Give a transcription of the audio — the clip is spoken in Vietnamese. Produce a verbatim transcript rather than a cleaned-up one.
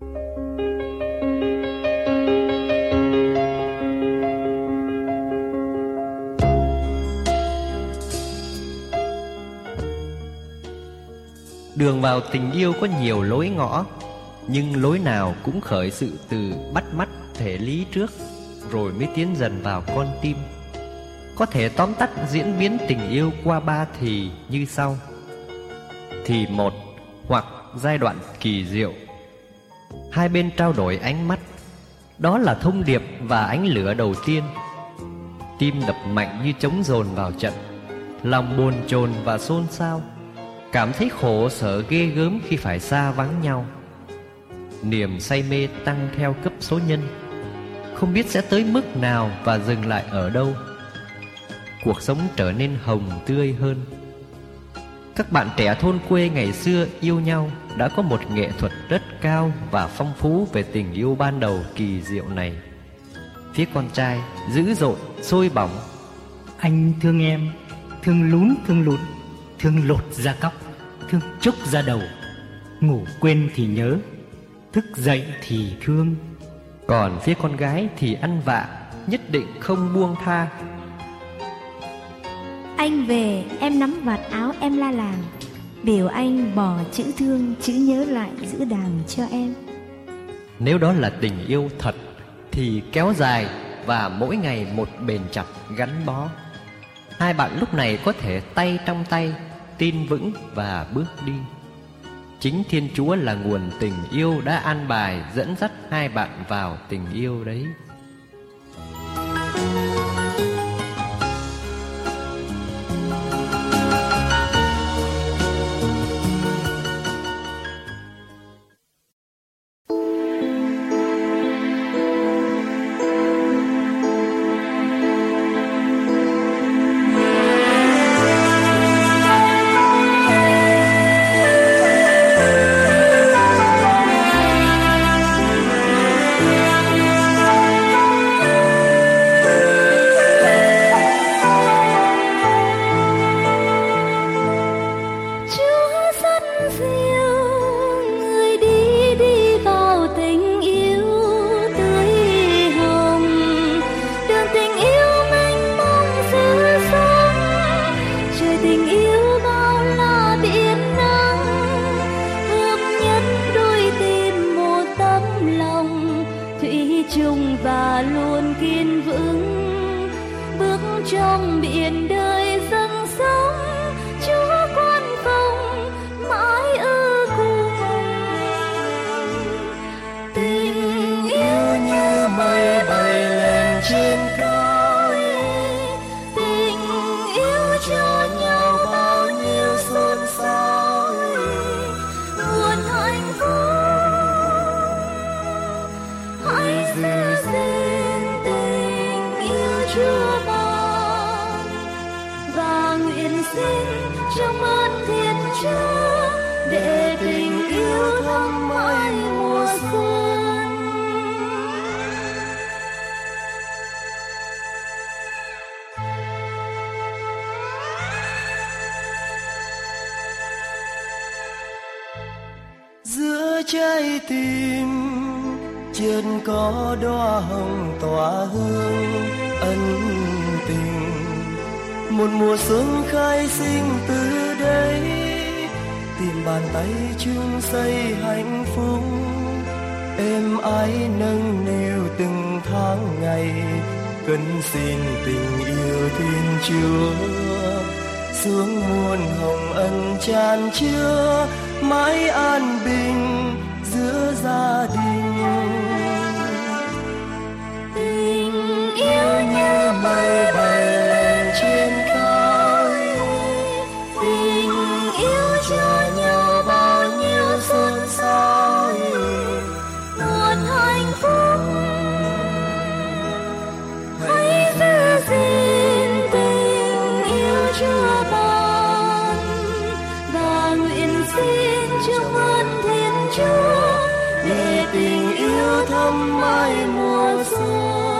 Đường vào tình yêu có nhiều lối ngõ, nhưng lối nào cũng khởi sự từ bắt mắt thể lý trước, rồi mới tiến dần vào con tim. Có thể tóm tắt diễn biến tình yêu qua ba thì như sau. Thì một, hoặc giai đoạn kỳ diệu. Hai bên trao đổi ánh mắt, đó là thông điệp và ánh lửa đầu tiên. Tim đập mạnh như trống dồn vào trận, lòng bồn chồn và xôn xao, cảm thấy khổ sở ghê gớm khi phải xa vắng nhau. Niềm say mê tăng theo cấp số nhân, không biết sẽ tới mức nào và dừng lại ở đâu. Cuộc sống trở nên hồng tươi hơn. Các bạn trẻ thôn quê ngày xưa yêu nhau đã có một nghệ thuật rất cao và phong phú về tình yêu ban đầu kỳ diệu này. Phía con trai dữ dội, sôi bỏng. Anh thương em, thương lún thương lún, thương lột da cóc, thương chốc da đầu. Ngủ quên thì nhớ, thức dậy thì thương. Còn phía con gái thì ăn vạ, nhất định không buông tha. Anh về em nắm vạt áo em la làng, biểu anh bỏ chữ thương chữ nhớ lại giữ đàng cho em. Nếu đó là tình yêu thật thì kéo dài và mỗi ngày một bền chặt gắn bó. Hai bạn lúc này có thể tay trong tay, tin vững và bước đi. Chính Thiên Chúa là nguồn tình yêu đã an bài dẫn dắt hai bạn vào tình yêu đấy. Trong biển đời dâng sóng, Chúa quan phòng mãi ở cùng. Tình yêu như mây bay lên trên cao, tình yêu cho nhau bao nhiêu xôn xao, nguồn hạnh phúc. Hãy giữ gìn tình yêu Chúa ban, và nguyện xin trong ơn Thiên Chúa để tình yêu thắm mãi mùa xuân. Giữa trái tim chợt có đóa hồng tỏa hương ân tình, một mùa xuân khai sinh từ đây, tìm bàn tay chung xây hạnh phúc. Êm ái nâng niu từng tháng ngày, cần xin tình yêu Thiên Chúa xuống muôn hồng ân tràn chứa, mãi an bình giữa gia đình. Tình yêu như mây bay lên trên cao, tình yêu cho nhau bao nhiêu xôn xao, nguồn hạnh phúc. Hãy giữ gìn tình yêu Chúa ban, và nguyện xin trong ơn Thiên Chúa để tình yêu thắm mãi mùa xuân.